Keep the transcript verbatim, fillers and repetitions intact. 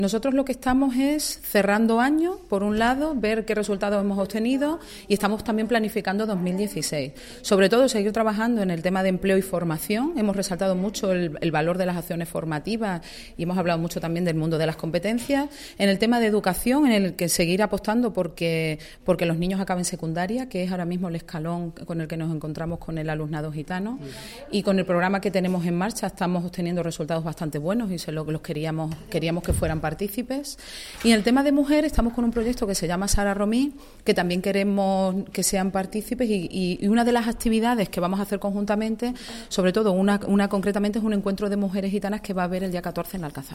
Nosotros lo que estamos es cerrando año, por un lado, ver qué resultados hemos obtenido y estamos también planificando dos mil dieciséis. Sobre todo, seguir trabajando en el tema de empleo y formación. Hemos resaltado mucho el, el valor de las acciones formativas y hemos hablado mucho también del mundo de las competencias. En el tema de educación, en el que seguir apostando porque, porque los niños acaben secundaria, que es ahora mismo el escalón con el que nos encontramos con el alumnado gitano. Y con el programa que tenemos en marcha estamos obteniendo resultados bastante buenos y se lo, los queríamos, queríamos que fueran partícipes. Y en el tema de mujer estamos con un proyecto que se llama Sara Romí, que también queremos que sean partícipes y, y, y una de las actividades que vamos a hacer conjuntamente, sobre todo una, una concretamente, es un encuentro de mujeres gitanas que va a haber el día catorce en Alcazaba.